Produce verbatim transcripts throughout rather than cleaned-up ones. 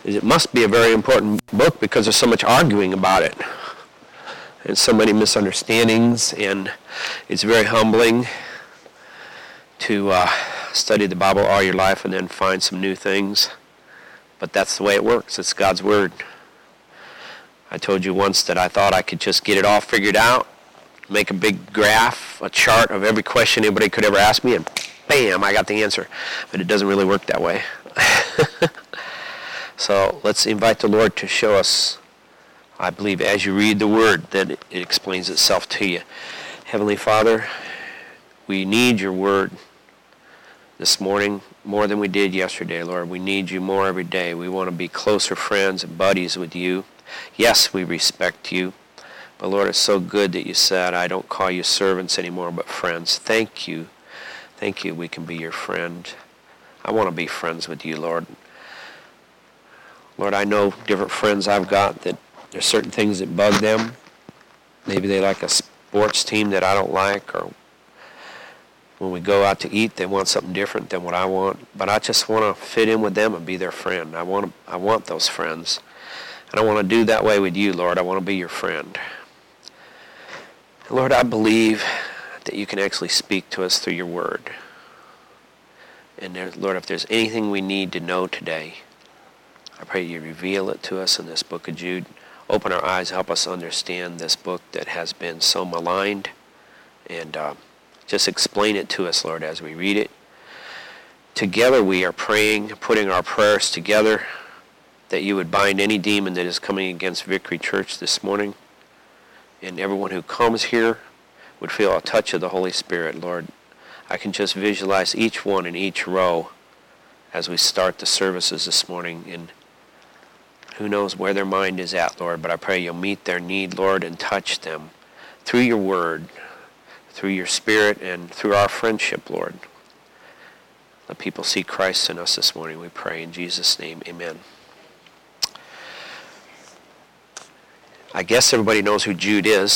It must be a very important book because there's so much arguing about it and so many misunderstandings, and it's very humbling to uh, study the Bible all your life and then find some new things. But that's the way it works. It's God's Word. I told you once that I thought I could just get it all figured out, make a big graph, a chart of every question anybody could ever ask me, and bam, I got the answer. But it doesn't really work that way. So let's invite the Lord to show us. I believe as you read the Word that it explains itself to you. Heavenly Father, we need your Word this morning more than we did yesterday, Lord. We need you more every day. We want to be closer friends and buddies with you. Yes, we respect you. But Lord, it's so good that you said, I don't call you servants anymore, but friends. Thank you. Thank you we can be your friend. I want to be friends with you, Lord. Lord, I know different friends I've got that there's certain things that bug them. Maybe they like a sports team that I don't like, or when we go out to eat, they want something different than what I want. But I just want to fit in with them and be their friend. I want to, I want those friends. And I want to do that way with you, Lord. I want to be your friend. Lord, I believe that you can actually speak to us through your Word. And there, Lord, if there's anything we need to know today, I pray you reveal it to us in this book of Jude. Open our eyes, help us understand this book that has been so maligned. And uh, just explain it to us, Lord, as we read it. Together we are praying, putting our prayers together, that you would bind any demon that is coming against Victory Church this morning. And everyone who comes here would feel a touch of the Holy Spirit, Lord. I can just visualize each one in each row as we start the services this morning. And who knows where their mind is at, Lord, but I pray you'll meet their need, Lord, and touch them through your Word, through your Spirit, and through our friendship, Lord. Let people see Christ in us this morning, we pray. In Jesus' name, amen. I guess everybody knows who Jude is.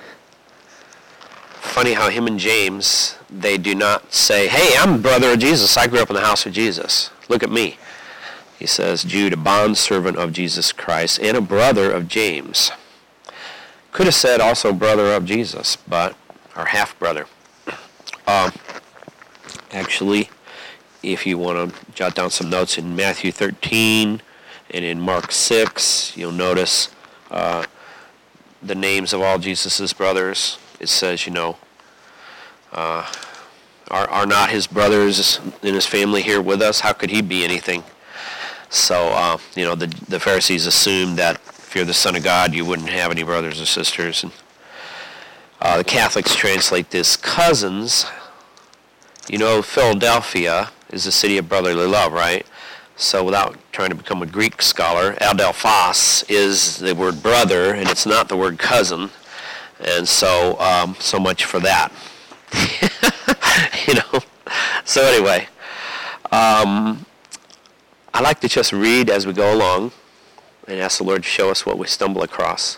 Funny how him and James, they do not say, hey, I'm a brother of Jesus. I grew up in the house of Jesus. Look at me. He says, Jude, a bondservant of Jesus Christ and a brother of James. Could have said also brother of Jesus, but, or half-brother. Uh, actually, if you want to jot down some notes in Matthew thirteen and in Mark six, you'll notice uh, the names of all Jesus' brothers. It says, you know, uh, are, are not his brothers in his family here with us? How could he be anything? So, uh, you know, the, the Pharisees assumed that if you're the Son of God, you wouldn't have any brothers or sisters. And uh, the Catholics translate this cousins. You know, Philadelphia is the city of brotherly love, right? So without trying to become a Greek scholar, adelphos is the word brother, and it's not the word cousin. And so, um, so much for that. You know. So anyway, um, I like to just read as we go along and ask the Lord to show us what we stumble across.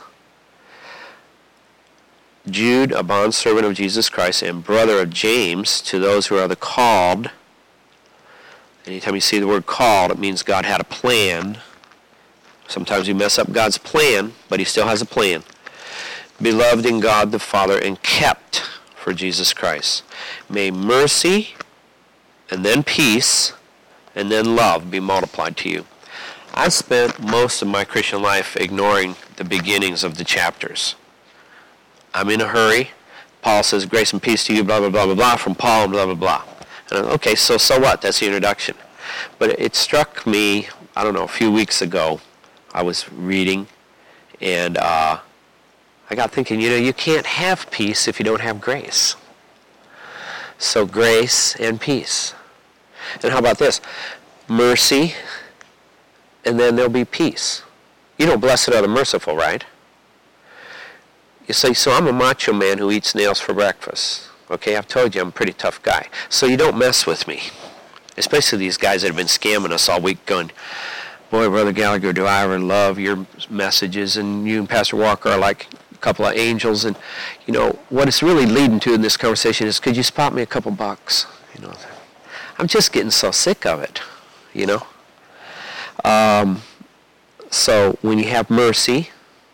Jude, a bondservant of Jesus Christ and brother of James, to those who are the called. Anytime you see the word called, it means God had a plan. Sometimes we mess up God's plan, but he still has a plan. Beloved in God the Father and kept for Jesus Christ. May mercy and then peace and then love be multiplied to you. I spent most of my Christian life ignoring the beginnings of the chapters. I'm in a hurry. Paul says, grace and peace to you, blah, blah, blah, blah, blah, from Paul, blah, blah, blah. And, okay, so, so what? That's the introduction. But it struck me, I don't know, a few weeks ago, I was reading, and uh, I got thinking, you know, you can't have peace if you don't have grace. So grace and peace. And how about this? Mercy, and then there'll be peace. You know, blessed are the merciful, right? You say, so I'm a macho man who eats nails for breakfast. Okay, I've told you I'm a pretty tough guy. So you don't mess with me. Especially these guys that have been scamming us all week going, boy, Brother Gallagher, do I ever love your messages. And you and Pastor Walker are like a couple of angels. And, you know, what it's really leading to in this conversation is, could you spot me a couple bucks? You know, I'm just getting so sick of it, you know. Um, So when you have mercy,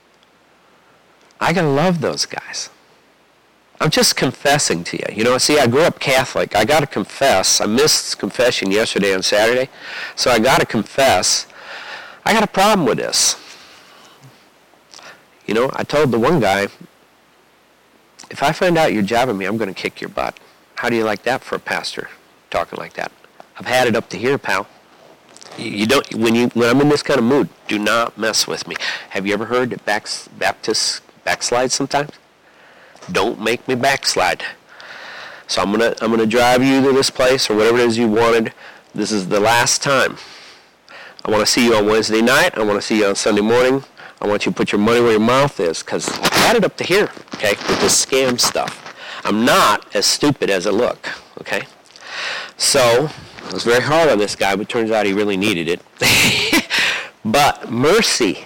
I gotta love those guys. I'm just confessing to you. You know, see, I grew up Catholic. I gotta confess. I missed confession yesterday on Saturday, so I gotta confess. I got a problem with this. You know, I told the one guy, if I find out you're jabbing me, I'm going to kick your butt. How do you like that for a pastor talking like that? I've had it up to here, pal. You, you don't when you when I'm in this kind of mood, do not mess with me. Have you ever heard that backs, Baptists backslide sometimes? Don't make me backslide. So I'm gonna I'm gonna drive you to this place or whatever it is you wanted. This is the last time. I want to see you on Wednesday night. I want to see you on Sunday morning. I want you to put your money where your mouth is, because I've had it up to here, okay, with this scam stuff. I'm not as stupid as I look, okay? So I was very hard on this guy, but turns out he really needed it. But mercy.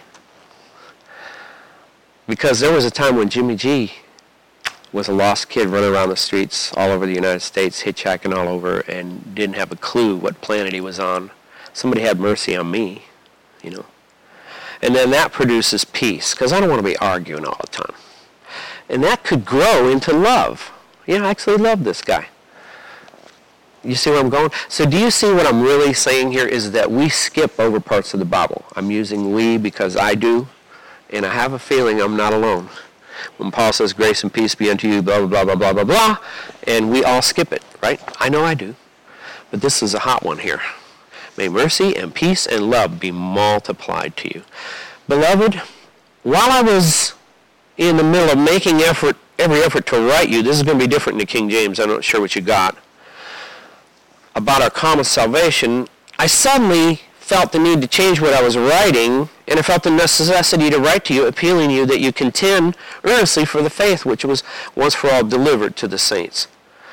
Because there was a time when Jimmy G was a lost kid running around the streets all over the United States, hitchhiking all over, and didn't have a clue what planet he was on. Somebody had mercy on me, you know. And then that produces peace, because I don't want to be arguing all the time. And that could grow into love. Yeah, I actually love this guy. You see where I'm going? So do you see what I'm really saying here is that we skip over parts of the Bible. I'm using we because I do, and I have a feeling I'm not alone. When Paul says, grace and peace be unto you, blah, blah, blah, blah, blah, blah, blah, and we all skip it, right? I know I do. But this is a hot one here. May mercy and peace and love be multiplied to you. Beloved, while I was in the middle of making effort, every effort to write you, this is going to be different in the King James, I'm not sure what you got, about our common salvation, I suddenly felt the need to change what I was writing, and I felt the necessity to write to you, appealing to you that you contend earnestly for the faith which was once for all delivered to the saints.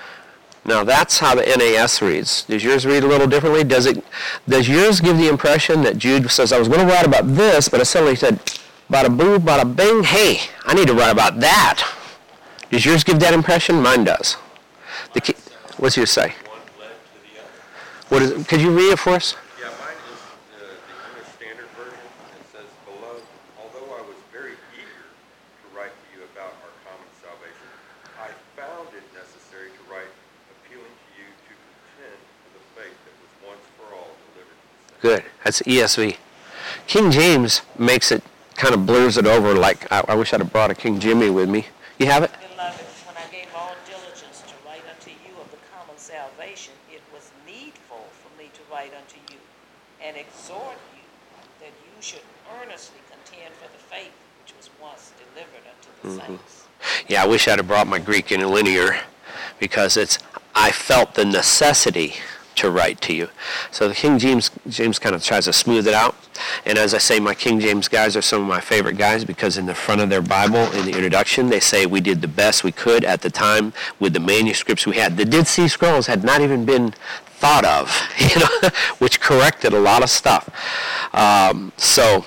Now that's how the N A S reads. Does yours read a little differently? Does it? Does yours give the impression that Jude says, I was going to write about this, but I suddenly said, bada boo, bada bing, hey, I need to write about that. Does yours give that impression? Mine does. The key, what's yours say? One led to the other. What is it? Could you read it for us? Yeah, mine is uh, the English Standard Version. It says, Beloved, although I was very eager to write to you about our common salvation, I found it necessary to write appealing to you to contend for the faith that was once for all delivered to the saints. Good. That's E S V. King James makes it, kind of blurs it over like, I, I wish I'd have brought a King Jimmy with me. You have it? Beloved, when I gave all diligence to write unto you of the common salvation, it was needful for me to write unto you and exhort you that you should earnestly contend for the faith which was once delivered unto the Mm-hmm. saints. Yeah, I wish I'd have brought my Greek interlinear, because it's, I felt the necessity to write to you. So the King James James kind of tries to smooth it out. And as I say, my King James guys are some of my favorite guys, because in the front of their Bible, in the introduction, they say we did the best we could at the time with the manuscripts we had. The Dead Sea Scrolls had not even been thought of, you know, which corrected a lot of stuff. Um, so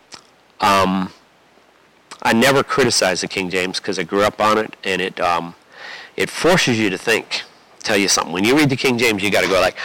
um, I never criticized the King James because I grew up on it, and it um, it forces you to think. Tell you something. When you read the King James, you got to go like,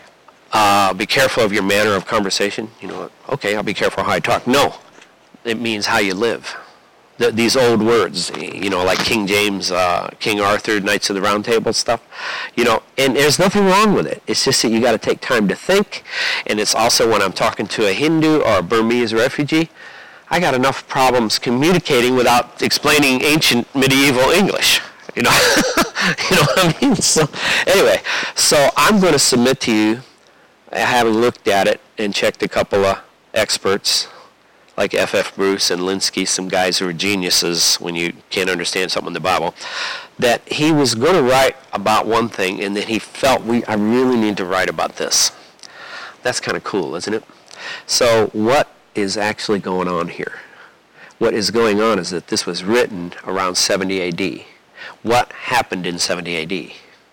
uh, be careful of your manner of conversation. You know, okay, I'll be careful how I talk. No, it means how you live. The, these old words, you know, like King James, uh, King Arthur, Knights of the Round Table stuff, you know, and there's nothing wrong with it. It's just that you got to take time to think, and it's also when I'm talking to a Hindu or a Burmese refugee, I got enough problems communicating without explaining ancient medieval English. You know, you know what I mean? So anyway, so I'm going to submit to you, having looked at it and checked a couple of experts like F F Bruce and Linsky, some guys who are geniuses when you can't understand something in the Bible, that he was going to write about one thing, and that he felt, we I really need to write about this. That's kind of cool, isn't it? So what is actually going on here? What is going on is that this was written around seventy A D What happened in seventy A D?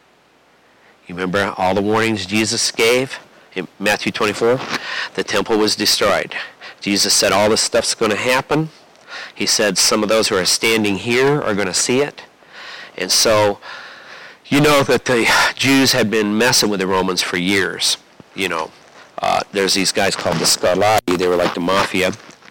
You remember all the warnings Jesus gave in Matthew twenty-four? The temple was destroyed. Jesus said all this stuff's going to happen. He said some of those who are standing here are going to see it. And so, you know that the Jews had been messing with the Romans for years. You know, uh, there's these guys called the Scarlatti. They were like the mafia.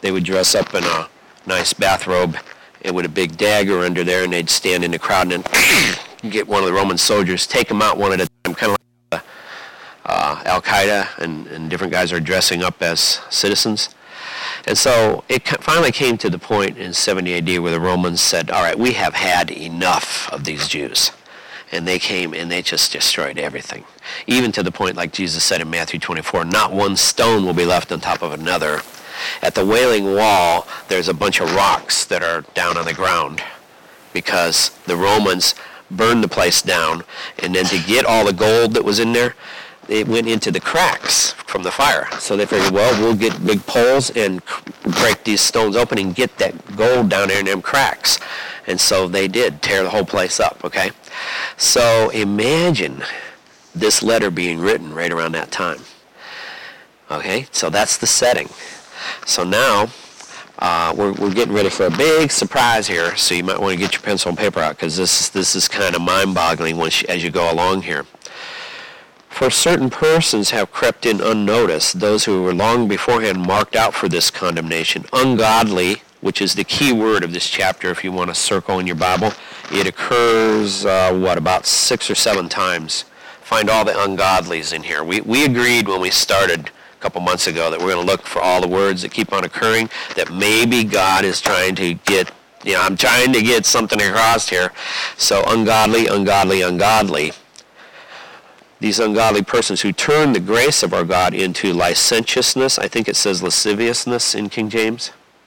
they would dress up in a nice bathrobe and with a big dagger under there, and they'd stand in the crowd and then get one of the Roman soldiers, take them out one at a time, kind of like uh, Al-Qaeda, and, and different guys are dressing up as citizens. And so it finally came to the point in seventy A D where the Romans said, all right, we have had enough of these Jews. And they came and they just destroyed everything. Even to the point, like Jesus said in Matthew twenty-four, not one stone will be left on top of another. At the Wailing Wall, there's a bunch of rocks that are down on the ground because the Romans burned the place down, and then to get all the gold that was in there, it went into the cracks from the fire. So they figured, well, we'll get big poles and break these stones open and get that gold down there in them cracks. And so they did, tear the whole place up, okay? So imagine this letter being written right around that time. Okay, so that's the setting. So now, uh, we're, we're getting ready for a big surprise here, so you might want to get your pencil and paper out, because this, this is kind of mind-boggling once you, as you go along here. For certain persons have crept in unnoticed, those who were long beforehand marked out for this condemnation, ungodly, which is the key word of this chapter if you want to circle in your Bible. It occurs, uh, what, about six or seven times. Find all the ungodlies in here. We, we agreed when we started a couple months ago that we're going to look for all the words that keep on occurring, that maybe God is trying to get, you know, I'm trying to get something across here. So ungodly, ungodly, ungodly. These ungodly persons who turn the grace of our God into licentiousness. I think it says lasciviousness in King James.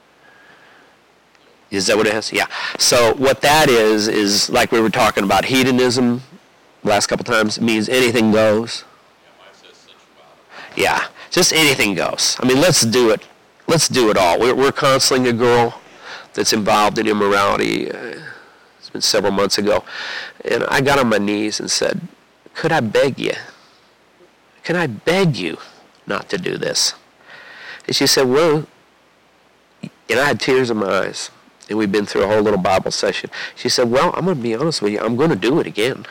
Is that what it has? Yeah. So what that is, is like we were talking about hedonism last couple times. It means anything goes. Yeah, just anything goes. I mean, let's do it. Let's do it all. We're, we're counseling a girl that's involved in immorality. Uh, it's been several months ago. And I got on my knees and said, could I beg you? Can I beg you not to do this? And she said, well, and I had tears in my eyes. And we've been through a whole little Bible session. She said, well, I'm going to be honest with you. I'm going to do it again.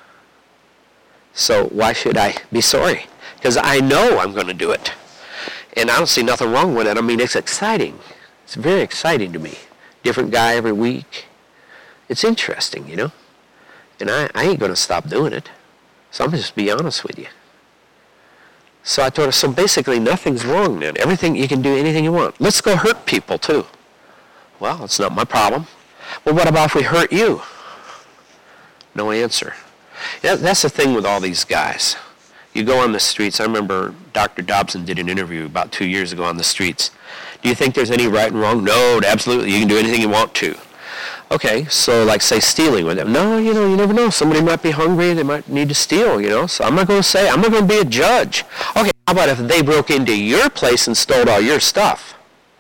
So why should I be sorry? Because I know I'm going to do it. And I don't see nothing wrong with it. I mean, it's exciting. It's very exciting to me. Different guy every week. It's interesting, you know. And I, I ain't going to stop doing it. So I'm going to just be honest with you. So I told her, so basically nothing's wrong then. Everything, you can do anything you want. Let's go hurt people too. Well, it's not my problem. Well, what about if we hurt you? No answer. Yeah, that's the thing with all these guys. You go on the streets. I remember Doctor Dobson did an interview about two years ago on the streets. Do you think there's any right and wrong? No, absolutely. You can do anything you want to. Okay, so like say stealing with them. No, you know, you never know. Somebody might be hungry. They might need to steal, you know. So I'm not going to say, I'm not going to be a judge. Okay, how about if they broke into your place and stole all your stuff?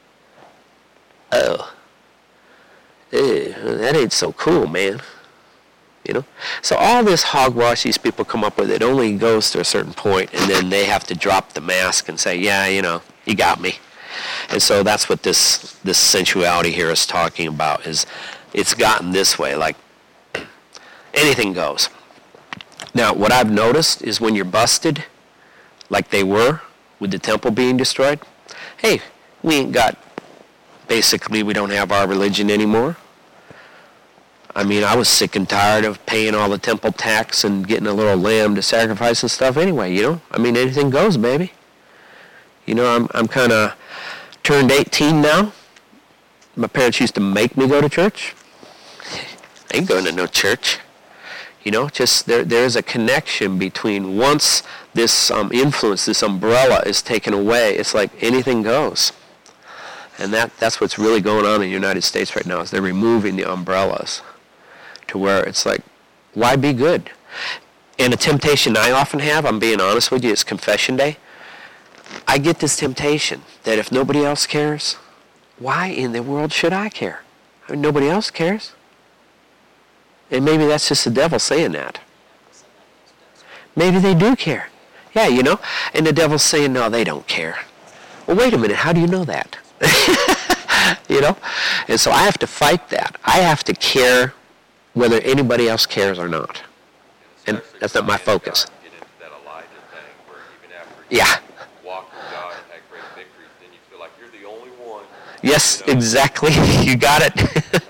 Oh. Ew, that ain't so cool, man. You know? So all this hogwash these people come up with, it only goes to a certain point, and then they have to drop the mask and say, yeah, you know, you got me. And so that's what this this sensuality here is talking about, is it's gotten this way, like anything goes. Now, what I've noticed is when you're busted, like they were with the temple being destroyed, hey, we ain't got, basically we don't have our religion anymore. I mean, I was sick and tired of paying all the temple tax and getting a little lamb to sacrifice and stuff anyway, you know? I mean, anything goes, baby. You know, I'm I'm kind of turned eighteen now. My parents used to make me go to church. I ain't going to no church. You know, just there there's a connection between once this um, influence, this umbrella is taken away, it's like anything goes. And that that's what's really going on in the United States right now, is they're removing the umbrellas to where it's like, why be good? And a temptation I often have, I'm being honest with you, it's confession day. I get this temptation that if nobody else cares, why in the world should I care? I mean, nobody else cares. And maybe that's just the devil saying that. Maybe they do care. Yeah, you know, and the devil's saying, no, they don't care. Well, wait a minute, how do you know that? You know? And so I have to fight that. I have to care whether anybody else cares or not. And that's not my focus. Get into that Elijah thing where even after Yeah. you walk with God and had great victories, then you feel like you're the only one Yes, exactly. You got it.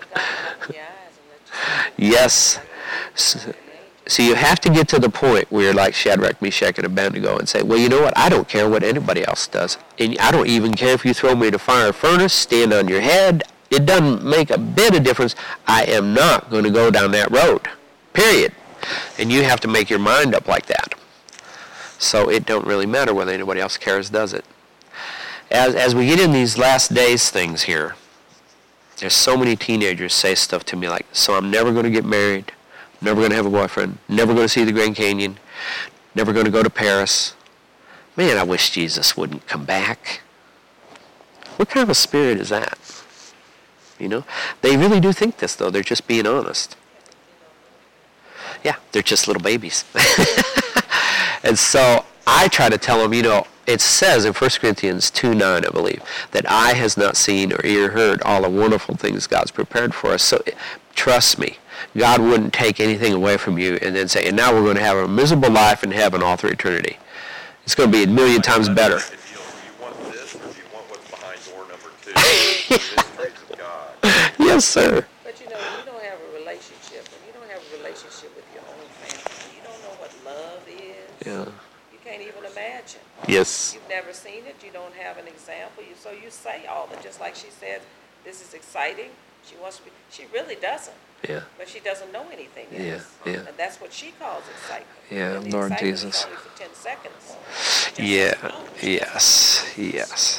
Yes. So, so you have to get to the point where you're like Shadrach, Meshach, and Abednego and say, well, you know what? I don't care what anybody else does. And I don't even care if you throw me in a fire furnace, stand on your head. It doesn't make a bit of difference. I am not going to go down that road. Period. And you have to make your mind up like that. So it don't really matter whether anybody else cares, does it? As, as we get in these last days things here, there's so many teenagers say stuff to me like, so I'm never going to get married, never going to have a boyfriend, never going to see the Grand Canyon, never going to go to Paris. Man, I wish Jesus wouldn't come back. What kind of a spirit is that? You know? They really do think this, though. They're just being honest. Yeah, they're just little babies. And so I try to tell them, you know, it says in First Corinthians two nine, I believe, that eye has not seen or ear heard all the wonderful things God's prepared for us. So trust me, God wouldn't take anything away from you and then say, and now we're going to have a miserable life in heaven all through eternity. It's going to be a million times better. If you, you want this, or do you want what's behind door number two? The mysteries of God. Yes, sir. But you know, when you don't have a relationship, when you don't have a relationship with your own family, you don't know what love is. Yeah. You can't even imagine. Yes. You've never seen it. You don't have an example. You, so you say all that, just like she said, this is exciting. She wants to be, she really doesn't. Yeah. But she doesn't know anything Yeah, else. yeah. And that's what she calls excitement. Yeah, And the Lord excitement Jesus. is only for ten seconds. Yeah. Yes. Yes.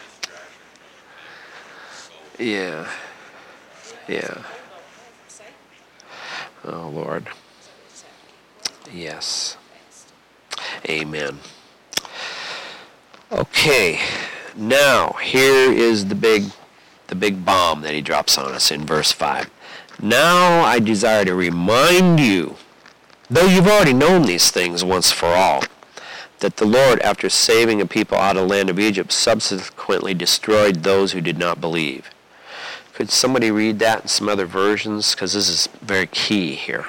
Yeah. Yeah. Oh, Lord. Yes. Amen. Okay. Now, here is the big the big bomb that he drops on us in verse five. Now I desire to remind you, though you've already known these things once for all, that the Lord, after saving a people out of the land of Egypt, subsequently destroyed those who did not believe. Could somebody read that in some other versions? Because this is very key here.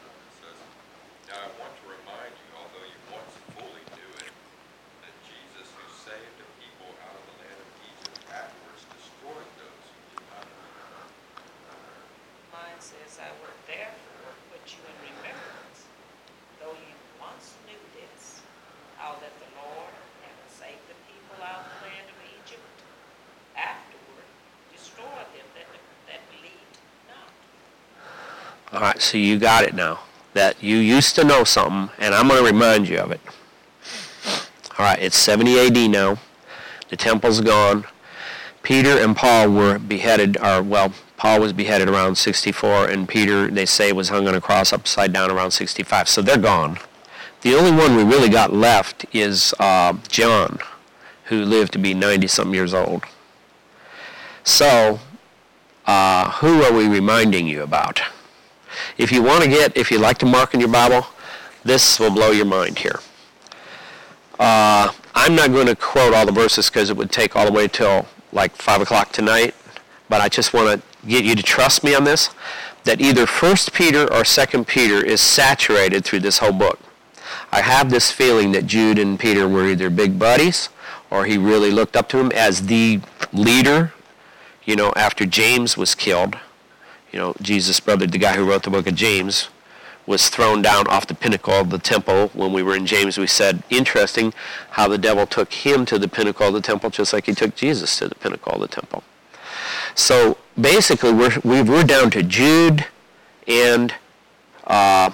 Now I want to remind you, although you once fully knew it, that Jesus, who saved a people out of the land of Egypt, afterwards destroyed those who did not believe. Mine says, I will therefore put you in remembrance, though you once knew this, how that the Lord, having saved the people out of the land of Egypt, afterward destroyed them that, that believed not. All right, so you got it now. That you used to know something, and I'm going to remind you of it. All right, it's seventy A D now. The temple's gone. Peter and Paul were beheaded, or well, Paul was beheaded around sixty-four, and Peter, they say, was hung on a cross upside down around sixty-five. So they're gone. The only one we really got left is uh, John, who lived to be ninety-something years old. So, uh, who are we reminding you about? If you want to get, if you'd like to mark in your Bible, this will blow your mind here. Uh, I'm not going to quote all the verses because it would take all the way till like five o'clock tonight, but I just want to get you to trust me on this, that either First Peter or Second Peter is saturated through this whole book. I have this feeling that Jude and Peter were either big buddies, or he really looked up to him as the leader. You know, after James was killed, you know, Jesus' brother, the guy who wrote the book of James, was thrown down off the pinnacle of the temple. When we were in James, we said, interesting how the devil took him to the pinnacle of the temple just like he took Jesus to the pinnacle of the temple. So basically, we're, we're down to Jude and uh,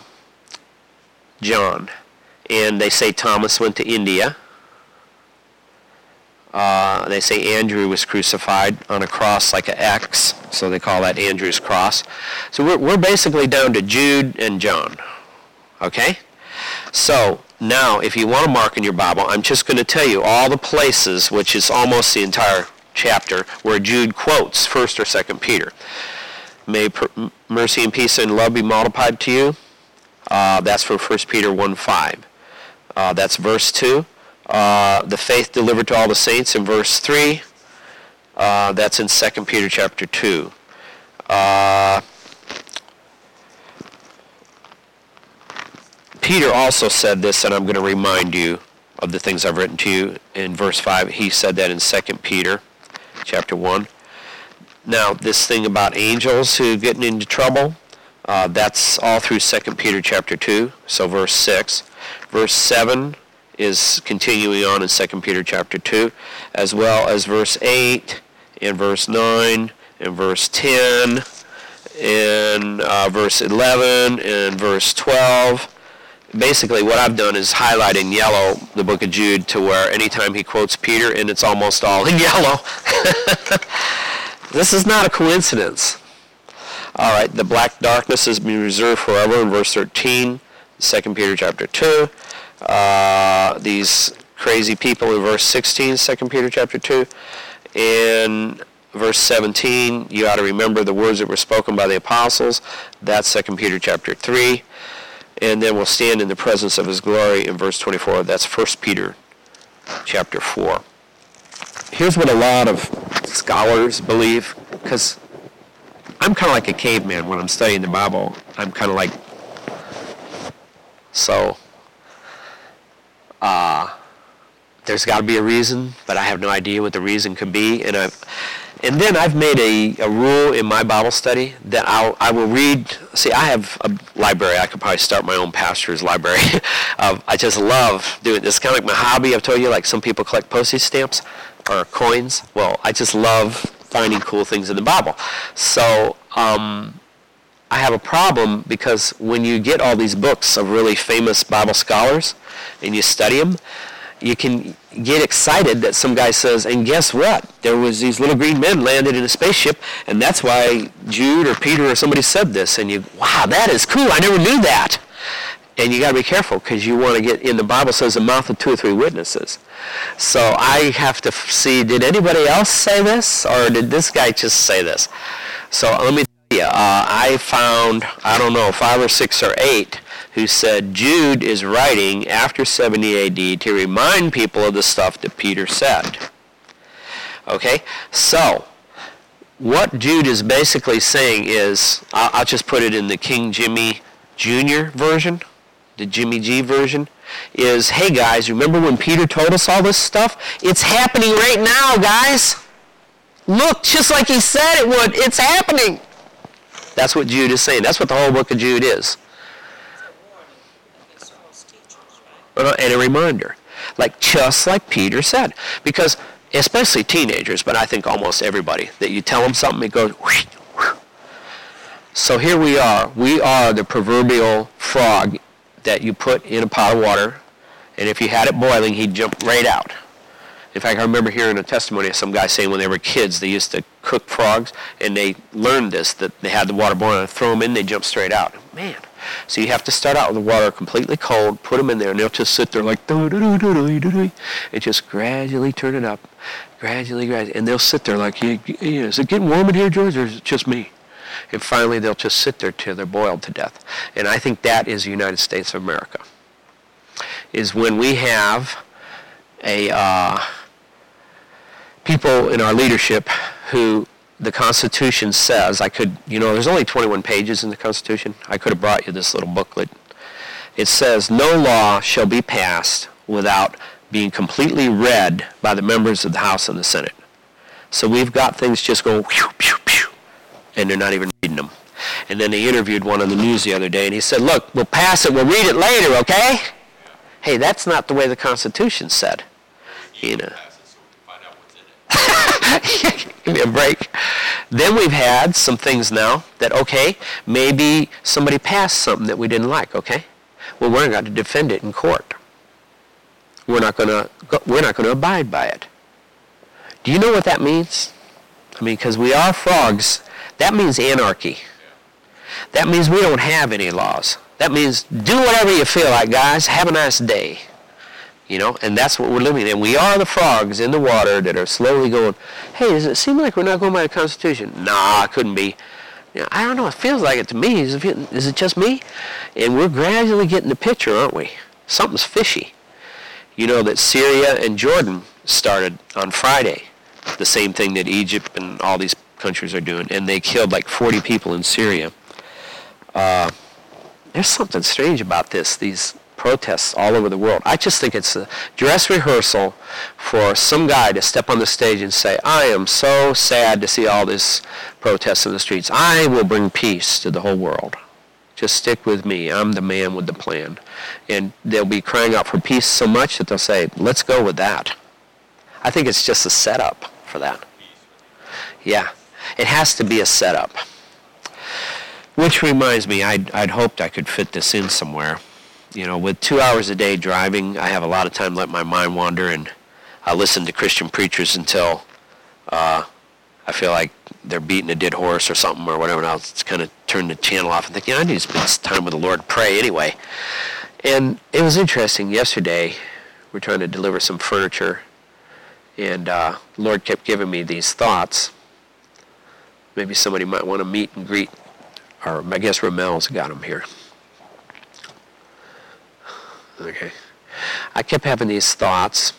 John. And they say Thomas went to India. Uh, they say Andrew was crucified on a cross like an X, so they call that Andrew's cross. So we're, we're basically down to Jude and John, okay? So now, if you want to mark in your Bible, I'm just going to tell you all the places, which is almost the entire chapter, where Jude quotes First or Second Peter. May per- mercy and peace and love be multiplied to you. Uh, that's from First Peter one five. Uh, that's verse two. Uh, the faith delivered to all the saints in verse three. Uh, that's in Second Peter chapter two. Uh, Peter also said this, and I'm going to remind you of the things I've written to you in verse five. He said that in Second Peter chapter one. Now, this thing about angels who getting into trouble, uh, that's all through Second Peter chapter two, so verse six. Verse seven is continuing on in Second Peter chapter two, as well as verse eight and verse nine and verse ten and uh, verse eleven and verse twelve. Basically, what I've done is highlight in yellow the book of Jude to where anytime he quotes Peter, and it's almost all in yellow. This is not a coincidence. All right, the black darkness has been reserved forever in verse thirteen, Second Peter chapter two. Uh, these crazy people in verse sixteen, Second Peter chapter two. And verse seventeen, you ought to remember the words that were spoken by the apostles. That's Second Peter chapter three. And then we'll stand in the presence of his glory in verse twenty-four. That's First Peter chapter four. Here's what a lot of scholars believe, because I'm kind of like a caveman when I'm studying the Bible. I'm kind of like, so, uh, there's got to be a reason, but I have no idea what the reason could be. And I've, and then I've made a, a rule in my Bible study that I'll, I will read. See, I have a library. I could probably start my own pastor's library. uh, I just love doing this. It's kind of like my hobby. I've told you, like some people collect postage stamps or coins. Well, I just love finding cool things in the Bible. So um, I have a problem because when you get all these books of really famous Bible scholars and you study them, you can get excited that some guy says, and guess what? There was these little green men landed in a spaceship, and that's why Jude or Peter or somebody said this. And you, wow, that is cool. I never knew that. And you got to be careful because you want to get in. The Bible says the mouth of two or three witnesses. So I have to see, did anybody else say this, or did this guy just say this? So let me tell you, uh, I found, I don't know, five or six or eight who said Jude is writing after seventy A D to remind people of the stuff that Peter said. Okay? So, what Jude is basically saying is, I'll, I'll just put it in the King Jimmy Junior version, the Jimmy G version, is, hey guys, remember when Peter told us all this stuff? It's happening right now, guys. Look, just like he said it would, it's happening. That's what Jude is saying. That's what the whole book of Jude is. And a reminder, like just like Peter said, because especially teenagers, but I think almost everybody, that you tell them something, it goes whoosh, whoosh. So here we are. We are the proverbial frog that you put in a pot of water, and if you had it boiling, he'd jump right out. In fact, I remember hearing a testimony of some guy saying when they were kids, they used to cook frogs, and they learned this, that they had the water boiling, and throw them in, they jump straight out. Man. So you have to start out with the water completely cold, put them in there, and they'll just sit there like, and just gradually turn it up, gradually, gradually, and they'll sit there like, is it getting warm in here, George, or is it just me? And finally, they'll just sit there till they're boiled to death. And I think that is the United States of America, is when we have a uh, people in our leadership who the Constitution says, I could, you know, there's only twenty-one pages in the Constitution. I could have brought you this little booklet. It says, no law shall be passed without being completely read by the members of the House and the Senate. So we've got things just going, pew, pew, pew, and they're not even reading them. And then they interviewed one on the news the other day, and he said, look, we'll pass it, we'll read it later, okay? Hey, that's not the way the Constitution said. You know. Give me a break. Then we've had some things now that, okay, maybe somebody passed something that we didn't like, okay? Well, we're not going to defend it in court. We're not going to we're not going to abide by it. Do you know what that means? I mean, because we are frogs, that means anarchy. That means we don't have any laws. That means do whatever you feel like, guys. Have a nice day. You know, and that's what we're living in. We are the frogs in the water that are slowly going, hey, does it seem like we're not going by the Constitution? Nah, it couldn't be. You know, I don't know, it feels like it to me. Is it, is it just me? And we're gradually getting the picture, aren't we? Something's fishy. You know that Syria and Jordan started on Friday, the same thing that Egypt and all these countries are doing, and they killed like forty people in Syria. Uh, there's something strange about this, these protests all over the world. I just think it's a dress rehearsal for some guy to step on the stage and say, I am so sad to see all this protests in the streets. I will bring peace to the whole world. Just stick with me. I'm the man with the plan. And they'll be crying out for peace so much that they'll say, let's go with that. I think it's just a setup for that. Yeah, it has to be a setup. Which reminds me, I'd, I'd hoped I could fit this in somewhere. You know, with two hours a day driving, I have a lot of time to let my mind wander, and I listen to Christian preachers until uh, I feel like they're beating a dead horse or something or whatever, and I'll just kind of turn the channel off and think, yeah, I need to spend some time with the Lord, pray anyway. And it was interesting. Yesterday, we're trying to deliver some furniture, and uh, the Lord kept giving me these thoughts. Maybe somebody might want to meet and greet, or I guess Ramel's got them here. Okay. I kept having these thoughts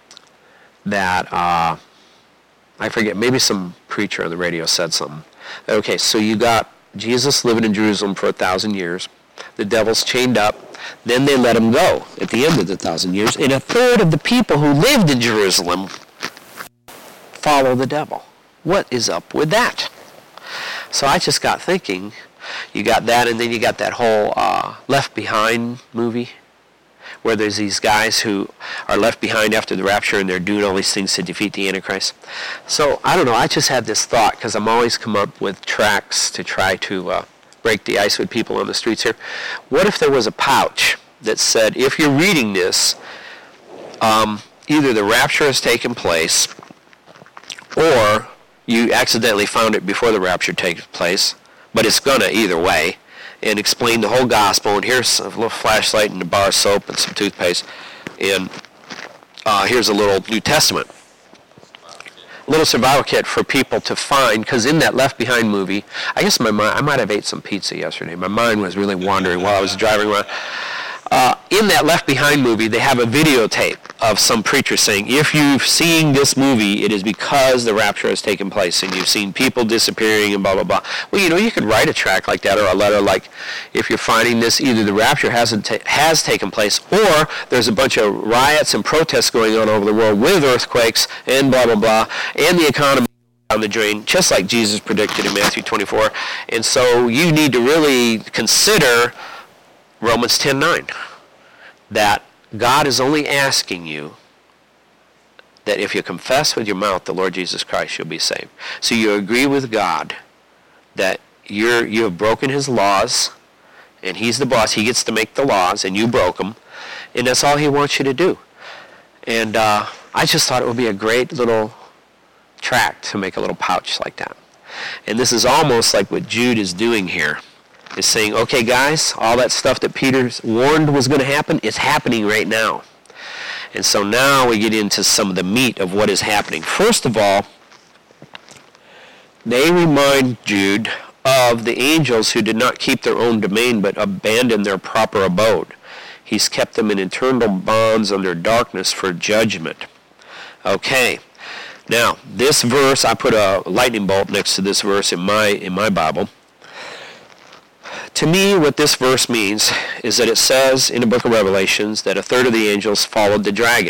that, uh, I forget, maybe some preacher on the radio said something. Okay, so you got Jesus living in Jerusalem for a thousand years. The devil's chained up. Then they let him go at the end of the thousand years. And a third of the people who lived in Jerusalem follow the devil. What is up with that? So I just got thinking, you got that, and then you got that whole uh, Left Behind movie, where there's these guys who are left behind after the rapture, and they're doing all these things to defeat the Antichrist. So, I don't know, I just had this thought, because I'm always come up with tracks to try to uh, break the ice with people on the streets here. What if there was a pouch that said, if you're reading this, um, either the rapture has taken place, or you accidentally found it before the rapture takes place, but it's gonna either way, and explain the whole gospel, and here's a little flashlight and a bar of soap and some toothpaste, and uh, here's a little New Testament. A little survival kit for people to find, because in that Left Behind movie, I guess my mind, I might have ate some pizza yesterday. My mind was really wandering while I was driving around. Uh, in that Left Behind movie, they have a videotape of some preacher saying, if you've seen this movie, it is because the rapture has taken place, and you've seen people disappearing and blah, blah, blah. Well, you know, you could write a tract like that, or a letter like, if you're finding this, either the rapture hasn't ta- has taken place, or there's a bunch of riots and protests going on over the world with earthquakes and blah, blah, blah, and the economy down the drain, just like Jesus predicted in Matthew twenty-four. And so you need to really consider Romans ten nine, that God is only asking you that if you confess with your mouth the Lord Jesus Christ, you'll be saved. So you agree with God that you're you have broken his laws, and he's the boss. He gets to make the laws, and you broke them, and that's all he wants you to do. And uh, I just thought it would be a great little tract to make a little pouch like that. And this is almost like what Jude is doing here, is saying, okay, guys, all that stuff that Peter warned was going to happen is happening right now. And so now we get into some of the meat of what is happening. First of all, they remind Jude of the angels who did not keep their own domain but abandoned their proper abode. He's kept them in eternal bonds under darkness for judgment. Okay. Now, this verse, I put a lightning bolt next to this verse in my in my Bible. To me, what this verse means is that it says in the book of Revelations that a third of the angels followed the dragon.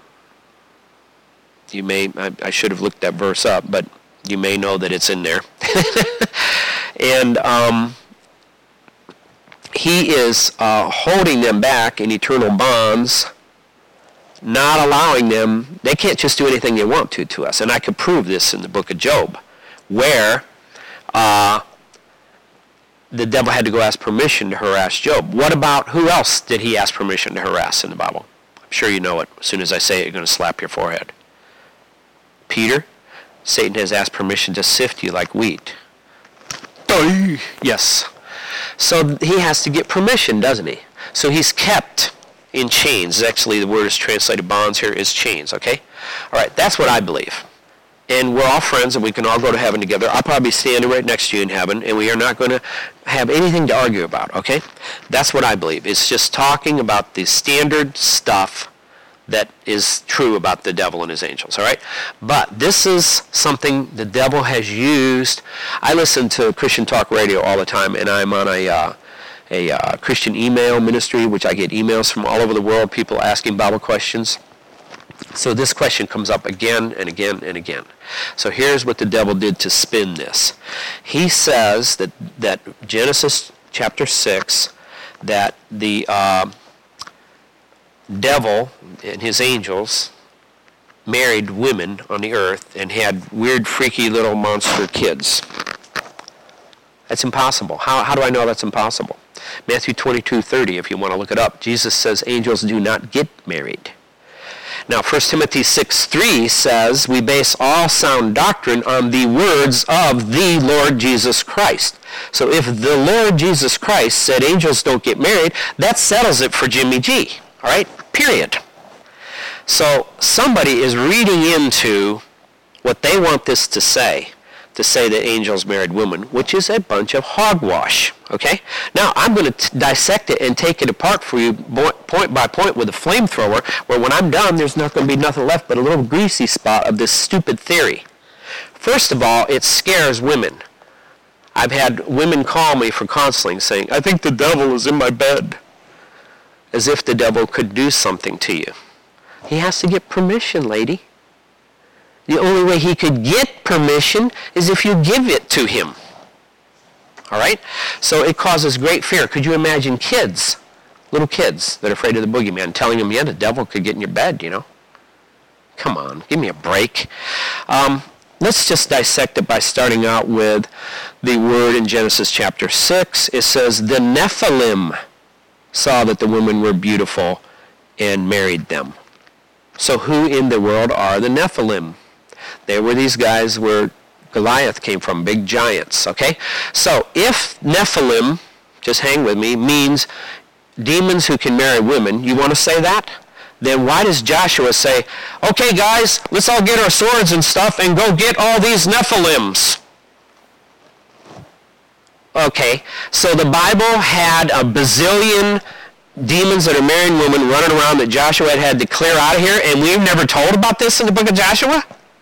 You may, I, I should have looked that verse up, but you may know that it's in there. and um, he is uh, holding them back in eternal bonds, not allowing them, they can't just do anything they want to to us. And I could prove this in the book of Job, where uh, the devil had to go ask permission to harass Job. What about, who else did he ask permission to harass in the Bible? I'm sure you know it. As soon as I say it, you're going to slap your forehead. Peter, Satan has asked permission to sift you like wheat. Yes. So he has to get permission, doesn't he? So he's kept in chains. Actually, the word is translated bonds here is chains, okay? All right, that's what I believe. And we're all friends, and we can all go to heaven together. I'll probably be standing right next to you in heaven, and we are not going to have anything to argue about, okay? That's what I believe. It's just talking about the standard stuff that is true about the devil and his angels, all right? But this is something the devil has used. I listen to Christian talk radio all the time, and I'm on a uh, a uh, Christian email ministry, which I get emails from all over the world, people asking Bible questions. So this question comes up again and again and again. So here's what the devil did to spin this. He says that, that Genesis chapter six, that the uh, devil and his angels married women on the earth and had weird, freaky little monster kids. That's impossible. How, how do I know that's impossible? Matthew twenty-two thirty, if you want to look it up, Jesus says angels do not get married. Now, First Timothy six three says, we base all sound doctrine on the words of the Lord Jesus Christ. So if the Lord Jesus Christ said angels don't get married, that settles it for Jimmy G. All right? Period. So somebody is reading into what they want this to say, to say that angels married women, which is a bunch of hogwash. Okay? Now, I'm going to dissect it and take it apart for you point by point with a flamethrower, where when I'm done, there's not going to be nothing left but a little greasy spot of this stupid theory. First of all, it scares women. I've had women call me for counseling saying, I think the devil is in my bed. As if the devil could do something to you. He has to get permission, lady. The only way he could get permission is if you give it to him. All right? So it causes great fear. Could you imagine kids, little kids that are afraid of the boogeyman, telling them, yeah, the devil could get in your bed, you know? Come on, give me a break. Um, let's just dissect it by starting out with the word in Genesis chapter six. It says, the Nephilim saw that the women were beautiful and married them. So who in the world are the Nephilim? They were these guys where Goliath came from, big giants, okay? So if Nephilim, just hang with me, means demons who can marry women, you want to say that? Then why does Joshua say, okay guys, let's all get our swords and stuff and go get all these Nephilims? Okay, so the Bible had a bazillion demons that are marrying women running around that Joshua had had to clear out of here, and we've never told about this in the book of Joshua?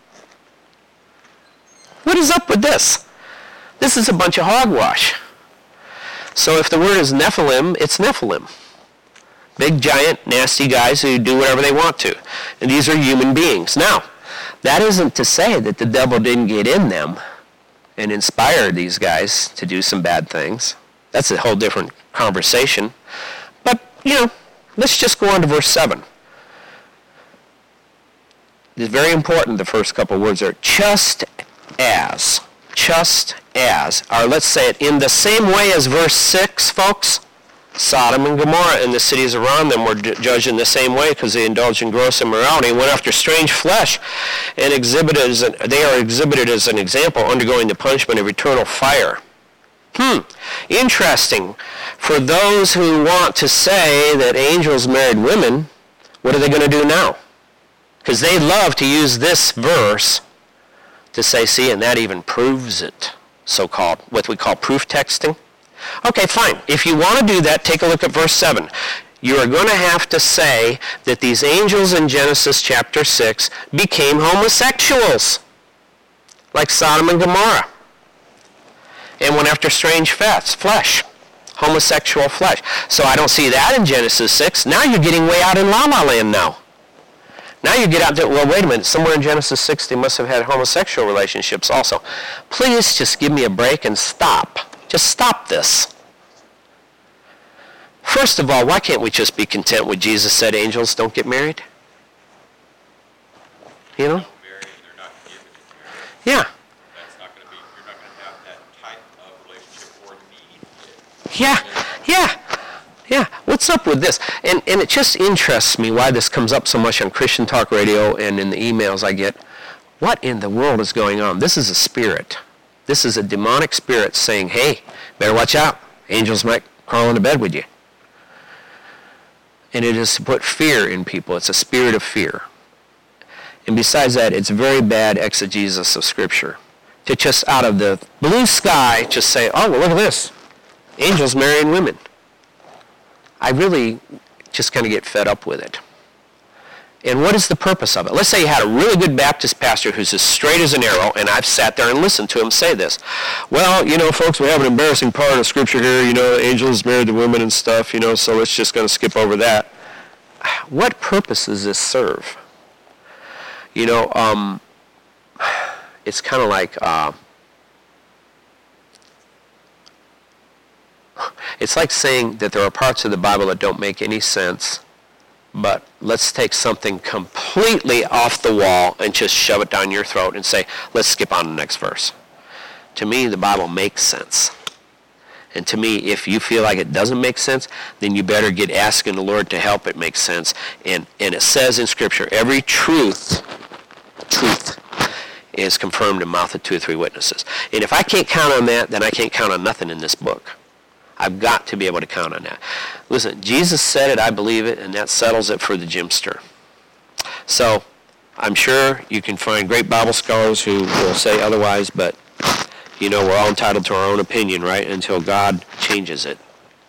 What is up with this? This is a bunch of hogwash. So if the word is Nephilim, it's Nephilim. Big, giant, nasty guys who do whatever they want to. And these are human beings. Now, that isn't to say that the devil didn't get in them and inspire these guys to do some bad things. That's a whole different conversation. But, you know, let's just go on to verse seven. It's very important, the first couple of words are just as. Just as. Or let's say it in the same way as verse six, folks. Sodom and Gomorrah and the cities around them were judged in the same way because they indulged in gross immorality and went after strange flesh and exhibited as an, they are exhibited as an example, undergoing the punishment of eternal fire. Hmm, interesting. For those who want to say that angels married women, what are they going to do now? Because they love to use this verse to say, see, and that even proves it, so-called, what we call proof texting. Okay, fine. If you want to do that, take a look at verse seven. You are going to have to say that these angels in Genesis chapter six became homosexuals, like Sodom and Gomorrah, and went after strange flesh, homosexual flesh. So I don't see that in Genesis six. Now you're getting way out in La La Land now. Now you get out there, well, wait a minute, somewhere in Genesis six they must have had homosexual relationships also. Please just give me a break and stop. Just stop this. First of all, why can't we just be content with Jesus said angels don't get married? You know? They're not given to marry. Yeah. That's not going to be, you're not going to have that type of relationship or need. Yeah, yeah, yeah. What's up with this? And and it just interests me why this comes up so much on Christian Talk Radio and in the emails I get. What in the world is going on? This is a spirit. This is a demonic spirit saying, hey, better watch out. Angels might crawl into bed with you. And it is to put fear in people. It's a spirit of fear. And besides that, it's very bad exegesis of Scripture. To just out of the blue sky, just say, oh, well, look at this. Angels marrying women. I really just kind of get fed up with it. And what is the purpose of it? Let's say you had a really good Baptist pastor who's as straight as an arrow, and I've sat there and listened to him say this. Well, you know, folks, we have an embarrassing part of Scripture here. You know, angels married to women and stuff, you know, so it's just going to skip over that. What purpose does this serve? You know, um, it's kind of like, uh, it's like saying that there are parts of the Bible that don't make any sense, but let's take something completely off the wall and just shove it down your throat and say, let's skip on to the next verse. To me, the Bible makes sense. And to me, if you feel like it doesn't make sense, then you better get asking the Lord to help it make sense. And, and it says in Scripture, every truth, truth, is confirmed in the mouth of two or three witnesses. And if I can't count on that, then I can't count on nothing in this book. I've got to be able to count on that. Listen, Jesus said it, I believe it, and that settles it for the Jimster. So, I'm sure you can find great Bible scholars who will say otherwise, but, you know, we're all entitled to our own opinion, right, until God changes it.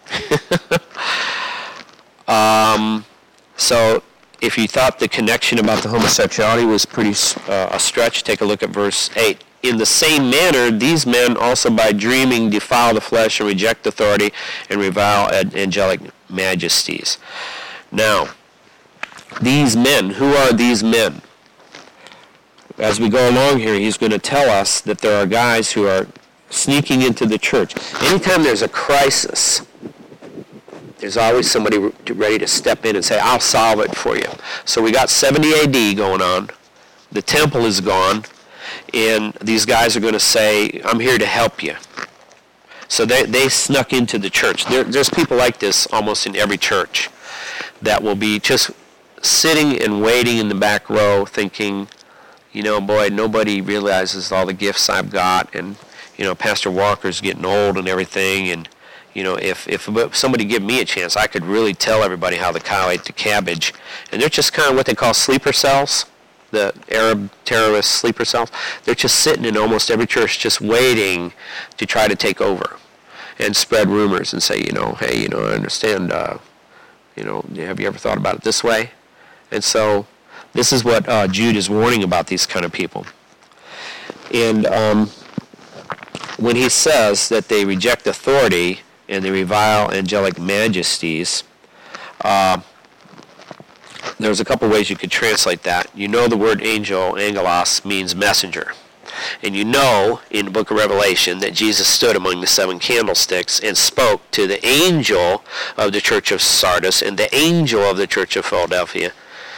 um, so, if you thought the connection about the homosexuality was pretty uh, a stretch, take a look at verse eight. In the same manner, these men also by dreaming defile the flesh and reject authority and revile angelic majesties. Now, these men, who are these men? As we go along here, he's going to tell us that there are guys who are sneaking into the church. Anytime there's a crisis, there's always somebody ready to step in and say, I'll solve it for you. So we got seventy A D going on. The temple is gone. And these guys are going to say, I'm here to help you. So they, they snuck into the church. There, there's people like this almost in every church that will be just sitting and waiting in the back row thinking, you know, boy, nobody realizes all the gifts I've got. And, you know, Pastor Walker's getting old and everything. And, you know, if, if somebody give me a chance, I could really tell everybody how the cow ate the cabbage. And they're just kind of what they call sleeper cells. The Arab terrorist sleeper cells, they're just sitting in almost every church just waiting to try to take over and spread rumors and say, you know, hey, you know, I understand, uh, you know, have you ever thought about it this way? And so this is what uh, Jude is warning about, these kind of people. And um, when he says that they reject authority and they revile angelic majesties, uh, there's a couple ways you could translate that. You know the word angel, angelos, means messenger. And you know in the book of Revelation that Jesus stood among the seven candlesticks and spoke to the angel of the church of Sardis and the angel of the church of Philadelphia.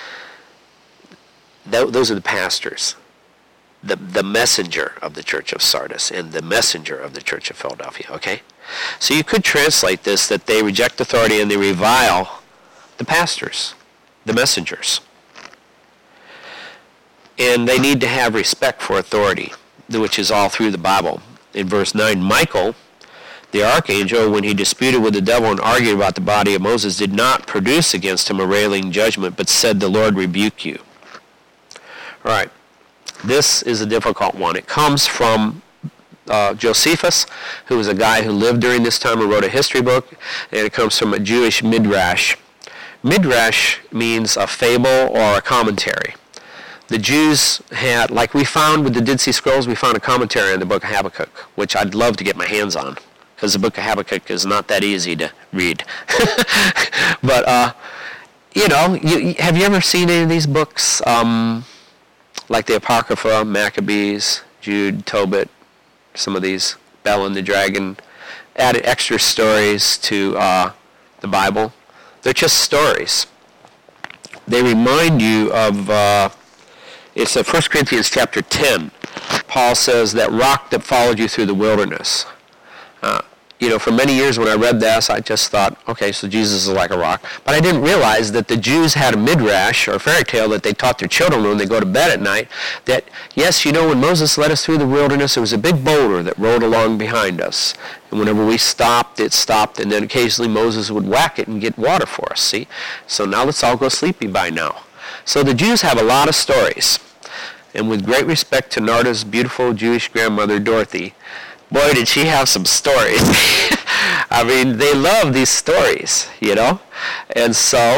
Th- those are the pastors. The, the messenger of the church of Sardis and the messenger of the church of Philadelphia, okay? So you could translate this that they reject authority and they revile the pastors, the messengers. And they need to have respect for authority, which is all through the Bible. In verse nine, Michael, the archangel, when he disputed with the devil and argued about the body of Moses, did not produce against him a railing judgment, but said, the Lord rebuke you. All right, this is a difficult one. It comes from uh, Josephus, who was a guy who lived during this time and wrote a history book, and it comes from a Jewish midrash. Midrash means a fable or a commentary. The Jews had, like we found with the Dead Sea Scrolls, we found a commentary on the book of Habakkuk, which I'd love to get my hands on, because the book of Habakkuk is not that easy to read. But, uh, you know, you, have you ever seen any of these books, um, like the Apocrypha, Maccabees, Jude, Tobit, some of these, Bel and the Dragon, added extra stories to uh, the Bible? They're just stories. They remind you of, uh, it's uh, First Corinthians chapter ten. Paul says, that rock that followed you through the wilderness. Uh, you know, for many years when I read this, I just thought, okay, so Jesus is like a rock. But I didn't realize that the Jews had a midrash, or a fairy tale, that they taught their children when they go to bed at night, that, yes, you know, when Moses led us through the wilderness, there was a big boulder that rolled along behind us. And whenever we stopped, it stopped, and then occasionally Moses would whack it and get water for us, see? So now let's all go sleepy by now. So the Jews have a lot of stories. And with great respect to Narda's beautiful Jewish grandmother, Dorothy, boy, did she have some stories. I mean, they love these stories, you know? And so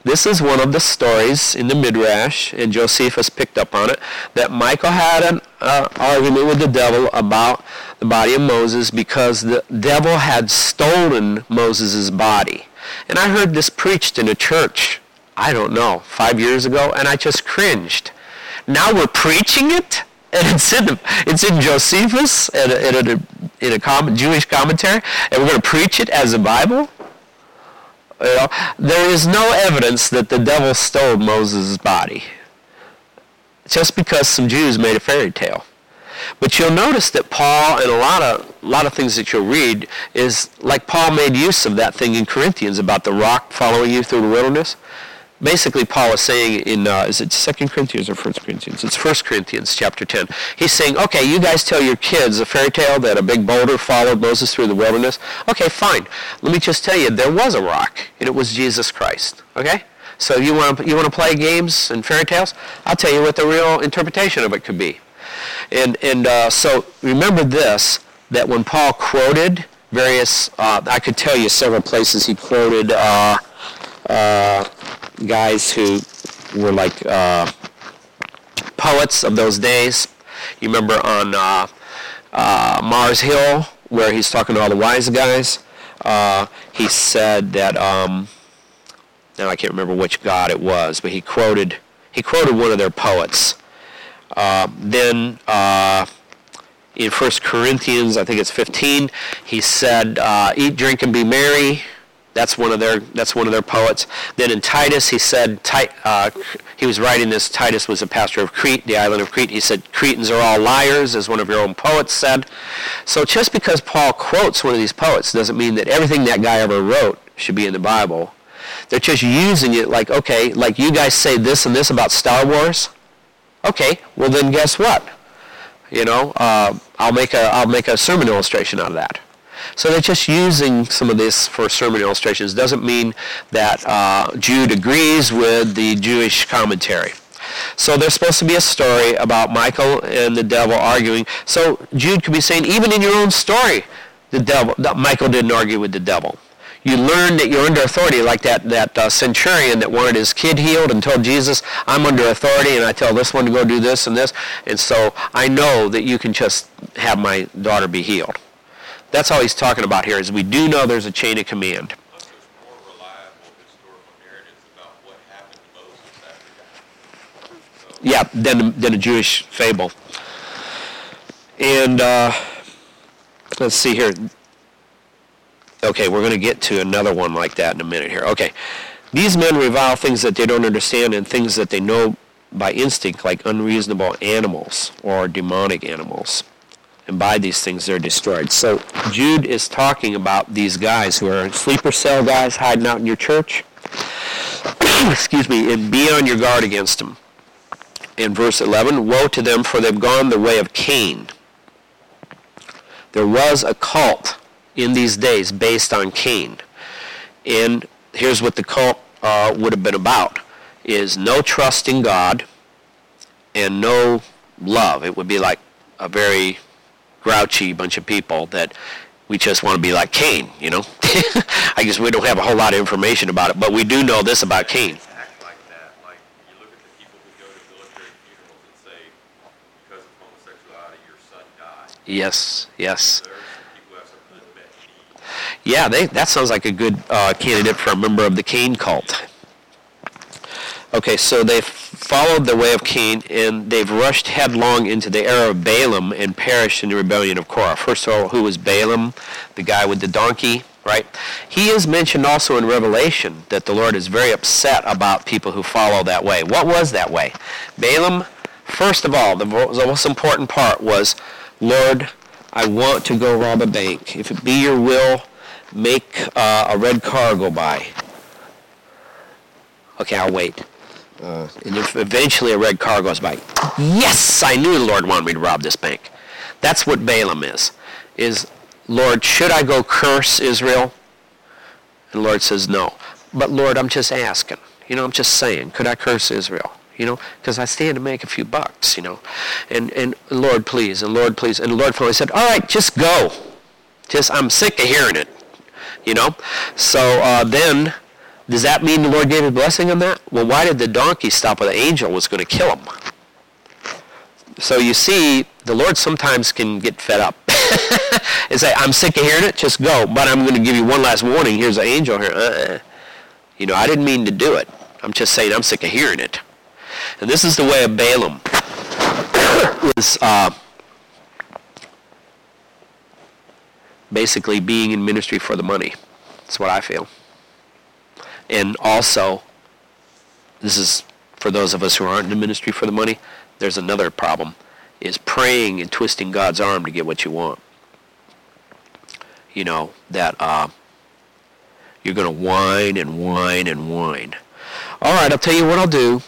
this is one of the stories in the Midrash, and Josephus picked up on it, that Michael had an uh, argument with the devil about the body of Moses because the devil had stolen Moses' body. And I heard this preached in a church, I don't know, five years ago, and I just cringed. Now we're preaching it, and it's in, it's in Josephus, in a, in a, in a com- Jewish commentary, and we're going to preach it as a Bible? You know, there is no evidence that the devil stole Moses' body, just because some Jews made a fairy tale. But you'll notice that Paul, and a lot of a lot of things that you'll read, is like Paul made use of that thing in Corinthians about the rock following you through the wilderness. Basically, Paul is saying in, uh, is it Second Corinthians or First Corinthians? It's First Corinthians chapter ten. He's saying, okay, you guys tell your kids a fairy tale that a big boulder followed Moses through the wilderness. Okay, fine. Let me just tell you, there was a rock, and it was Jesus Christ. Okay? So you want to you want to play games and fairy tales? I'll tell you what the real interpretation of it could be. And and uh, so remember this, that when Paul quoted various, uh, I could tell you several places he quoted uh, uh, guys who were like uh, poets of those days. You remember on uh, uh, Mars Hill, where he's talking to all the wise guys, uh, he said that, um, now I can't remember which god it was, but he quoted he quoted one of their poets. Uh, then uh, in First Corinthians, I think it's fifteen, he said, uh, "Eat, drink, and be merry." That's one of their that's one of their poets. Then in Titus, he said, uh, he was writing this. Titus was a pastor of Crete, the island of Crete. He said, "Cretans are all liars," as one of your own poets said. So just because Paul quotes one of these poets doesn't mean that everything that guy ever wrote should be in the Bible. They're just using it like, okay, like you guys say this and this about Star Wars. Okay, well then guess what? You know, uh, I'll make a I'll make a sermon illustration out of that. So they're just using some of this for sermon illustrations. Doesn't mean that uh, Jude agrees with the Jewish commentary. So there's supposed to be a story about Michael and the devil arguing. So Jude could be saying, even in your own story, the devil, Michael didn't argue with the devil. You learn that you're under authority, like that, that uh, centurion that wanted his kid healed and told Jesus, I'm under authority and I tell this one to go do this and this. And so I know that you can just have my daughter be healed. That's all he's talking about here, is we do know there's a chain of command. Plus, there's more reliable historical narratives about what happened to Moses after that. So, Yeah, than, than a Jewish fable. And uh, let's see here. Okay, we're going to get to another one like that in a minute here. Okay. These men revile things that they don't understand and things that they know by instinct, like unreasonable animals or demonic animals. And by these things they're destroyed. So Jude is talking about these guys who are sleeper cell guys hiding out in your church. Excuse me, and be on your guard against them. In verse eleven, woe to them, for they've gone the way of Cain. There was a cult in these days based on Cain. And here's what the cult uh, would have been about, is no trust in God and no love. It would be like a very grouchy bunch of people that we just want to be like Cain, you know. I guess we don't have a whole lot of information about it, but we do know this about Cain. act like that. Like, you look at the people who go to military funerals and say, because of homosexuality, your son died. Yes, yes. There are some people who have some unmet needs. Yeah, they, that sounds like a good uh, candidate for a member of the Cain cult. Okay, so they've followed the way of Cain, and they've rushed headlong into the era of Balaam and perished in the rebellion of Korah. First of all, who was Balaam? The guy with the donkey, right? He is mentioned also in Revelation that the Lord is very upset about people who follow that way. What was that way? Balaam, first of all, the most important part was, Lord, I want to go rob a bank. If it be your will, make uh, a red car go by. Okay, I'll wait. Uh, and if eventually a red car goes by, yes, I knew the Lord wanted me to rob this bank. That's what Balaam is. Is, Lord, should I go curse Israel? And the Lord says, no. But Lord, I'm just asking. You know, I'm just saying, could I curse Israel? You know, because I stand to make a few bucks, you know. And, and Lord, please, and Lord, please. And the Lord finally said, all right, just go. Just, I'm sick of hearing it, you know. So uh, then Does that mean the Lord gave his blessing on that? Well, why did the donkey stop where the angel was going to kill him? So you see, the Lord sometimes can get fed up and say, I'm sick of hearing it, just go. But I'm going to give you one last warning. Here's an angel here. Uh-uh. You know, I didn't mean to do it. I'm just saying I'm sick of hearing it. And this is the way of Balaam. was uh, basically being in ministry for the money. That's what I feel. And also, this is for those of us who aren't in ministry for the money, there's another problem, is praying and twisting God's arm to get what you want. You know, that uh, you're going to whine and whine and whine. All right, I'll tell you what I'll do.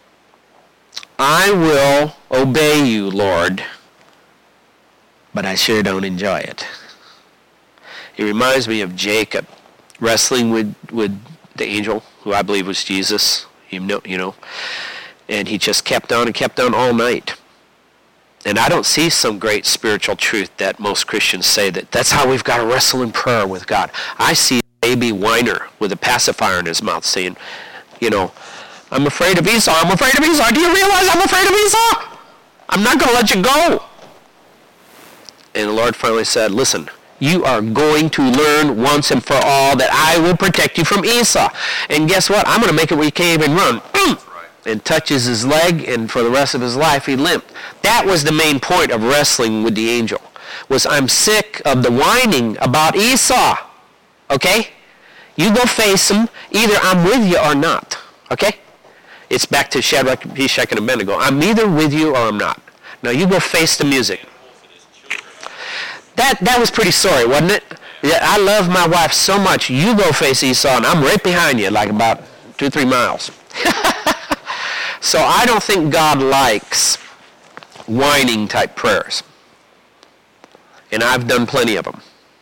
I will obey you, Lord, but I sure don't enjoy it. It reminds me of Jacob wrestling with, with the angel, who I believe was Jesus, you know, you know, and he just kept on and kept on all night. And I don't see some great spiritual truth that most Christians say that that's how we've got to wrestle in prayer with God. I see a baby whiner with a pacifier in his mouth saying, you know, I'm afraid of Esau, I'm afraid of Esau. Do you realize I'm afraid of Esau? I'm not going to let you go. And the Lord finally said, listen, you are going to learn once and for all that I will protect you from Esau. And guess what? I'm going to make it where you can't even run. And touches his leg, and for the rest of his life he limped. That was the main point of wrestling with the angel, was I'm sick of the whining about Esau. Okay? You go face him. Either I'm with you or not. Okay? It's back to Shadrach, Meshach, and Abednego. I'm either with you or I'm not. Now you go face the music. That that was pretty sorry, wasn't it? Yeah, I love my wife so much. You go face Esau, and I'm right behind you, like about two, three miles. So I don't think God likes whining type prayers. And I've done plenty of them.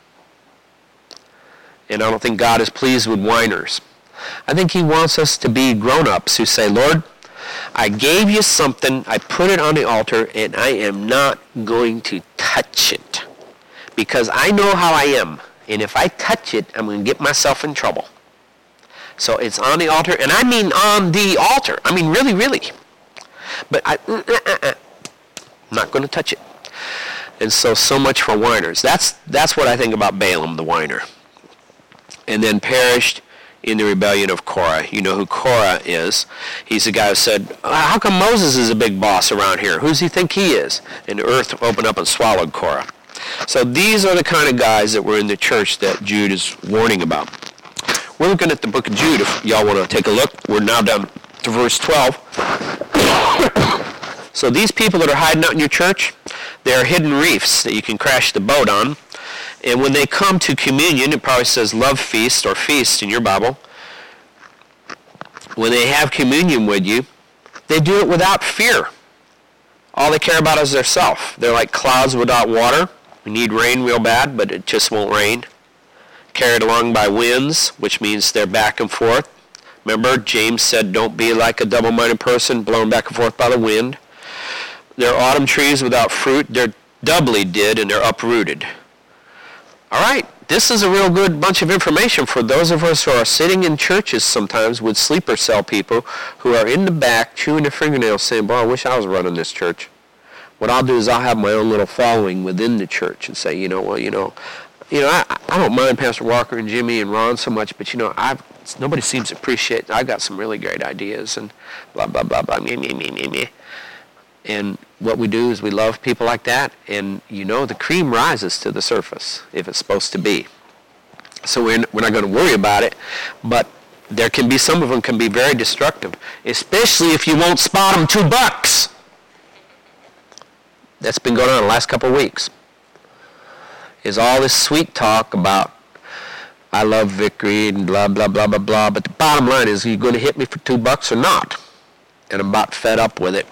And I don't think God is pleased with whiners. I think he wants us to be grown-ups who say, Lord, I gave you something, I put it on the altar, and I am not going to touch it. Because I know how I am. And if I touch it, I'm going to get myself in trouble. So it's on the altar, and I mean on the altar. I mean really, really. But I, uh, uh, uh, I'm not going to touch it. And so, so much for whiners. That's that's what I think about Balaam, the whiner. And then perished in the rebellion of Korah. You know who Korah is. He's the guy who said, how come Moses is a big boss around here? Who does he think he is? And the earth opened up and swallowed Korah. So these are the kind of guys that were in the church that Jude is warning about. We're looking at the book of Jude, if y'all want to take a look. We're now down to verse twelve. So these people that are hiding out in your church, they are hidden reefs that you can crash the boat on. And when they come to communion, it probably says love feast or feast in your Bible. When they have communion with you, they do it without fear. All they care about is their self. They're like clouds without water. We need rain real bad, but it just won't rain. Carried along by winds, which means they're back and forth. Remember, James said, don't be like a double-minded person, blown back and forth by the wind. They're autumn trees without fruit. They're doubly dead, and they're uprooted. All right, this is a real good bunch of information for those of us who are sitting in churches sometimes with sleeper cell people who are in the back chewing their fingernails saying, boy, I wish I was running this church. What I'll do is I'll have my own little following within the church and say, you know, well, you know, You know, I, I don't mind Pastor Walker and Jimmy and Ron so much, but, you know, I've nobody seems to appreciate it. I've got some really great ideas and blah, blah, blah, blah, me, me, me, me, me. And what we do is we love people like that, and, you know, the cream rises to the surface if it's supposed to be. So we're, we're not going to worry about it, but there can be, some of them can be very destructive, especially if you won't spot them two bucks. That's been going on the last couple of weeks. Is all this sweet talk about I love victory and blah, blah, blah, blah, blah. But the bottom line is, are you going to hit me for two bucks or not? And I'm about fed up with it.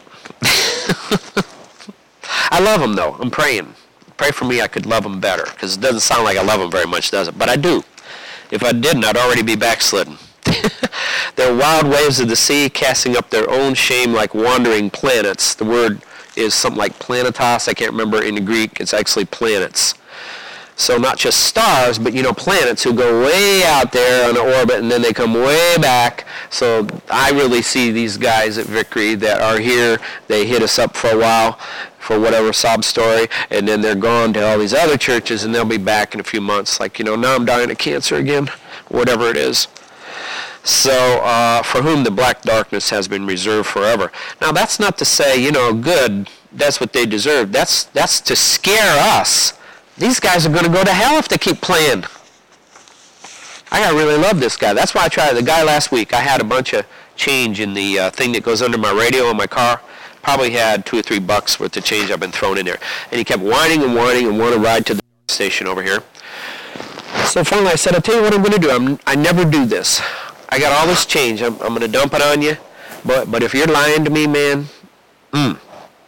I love them, though. I'm praying. Pray for me I could love them better, because it doesn't sound like I love them very much, does it? But I do. If I didn't, I'd already be backslidden. They're wild waves of the sea, casting up their own shame like wandering planets. The word is something like planetos. I can't remember in the Greek. It's actually planets. So not just stars, but, you know, planets who go way out there on an orbit and then they come way back. So I really see these guys at Victory that are here. They hit us up for a while for whatever sob story, and then they're gone to all these other churches, and they'll be back in a few months. Like, you know, now I'm dying of cancer again, whatever it is. So uh, for whom the black darkness has been reserved forever. Now that's not to say, you know, good, that's what they deserve. That's, that's to scare us. These guys are going to go to hell if they keep playing. I gotta really love this guy. That's why I tried. The guy last week, I had a bunch of change in the uh, thing that goes under my radio in my car. Probably had two or three bucks worth of change I've been thrown in there. And he kept whining and whining and wanted to ride to the station over here. So finally I said, I'll tell you what I'm going to do. I'm, I never do this. I got all this change. I'm, I'm going to dump it on you. But, but if you're lying to me, man, mm.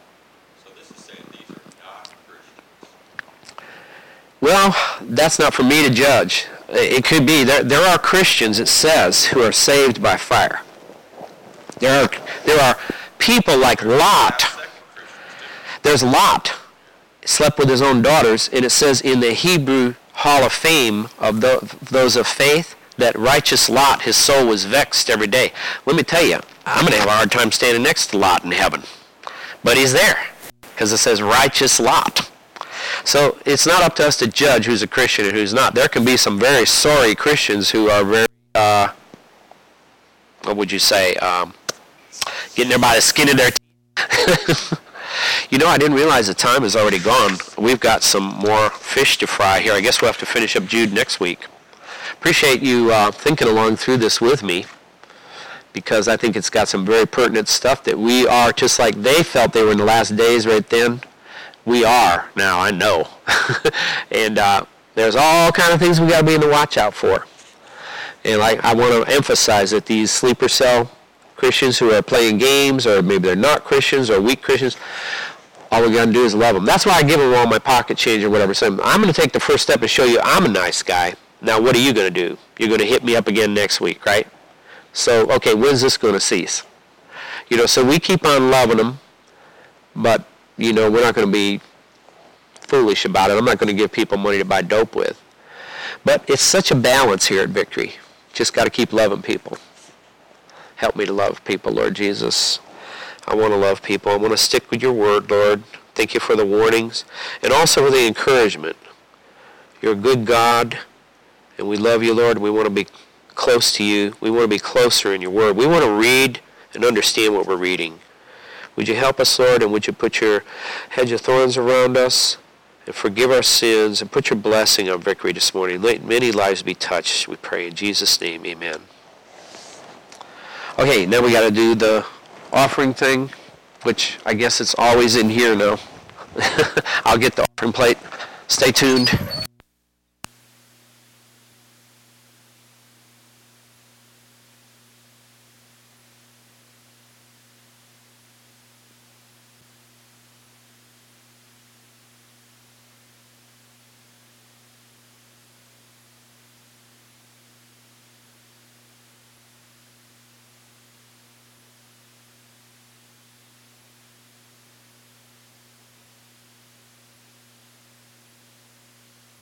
Well, that's not for me to judge. It could be. There, there are Christians, it says, who are saved by fire. There are, there are people like Lot. There's Lot, slept with his own daughters, and it says in the Hebrew Hall of Fame of the, those of faith that righteous Lot, his soul was vexed every day. Let me tell you, I'm going to have a hard time standing next to Lot in heaven. But he's there, because it says righteous Lot. So it's not up to us to judge who's a Christian and who's not. There can be some very sorry Christians who are very, uh, what would you say, um, getting there by the skin of their teeth. You know, I didn't realize the time is already gone. We've got some more fish to fry here. I guess we'll have to finish up Jude next week. Appreciate you uh, thinking along through this with me, because I think it's got some very pertinent stuff that we are, just like they felt they were in the last days right then. We are now, I know. And uh, there's all kind of things we got to be in the watch out for. And like I want to emphasize that these sleeper cell Christians who are playing games, or maybe they're not Christians or weak Christians, all we got to do is love them. That's why I give them all my pocket change or whatever. So I'm going to take the first step and show you I'm a nice guy. Now what are you going to do? You're going to hit me up again next week, right? So, okay, when's this going to cease? You know, so we keep on loving them, but you know, we're not going to be foolish about it. I'm not going to give people money to buy dope with. But it's such a balance here at Victory. Just got to keep loving people. Help me to love people, Lord Jesus. I want to love people. I want to stick with your word, Lord. Thank you for the warnings and also for the encouragement. You're a good God, and we love you, Lord. We want to be close to you. We want to be closer in your word. We want to read and understand what we're reading. Would you help us, Lord, and would you put your hedge of thorns around us and forgive our sins and put your blessing on Victory this morning. Let many lives be touched, we pray. In Jesus' name, amen. Okay, now we got to do the offering thing, which I guess it's always in here now. I'll get the offering plate. Stay tuned.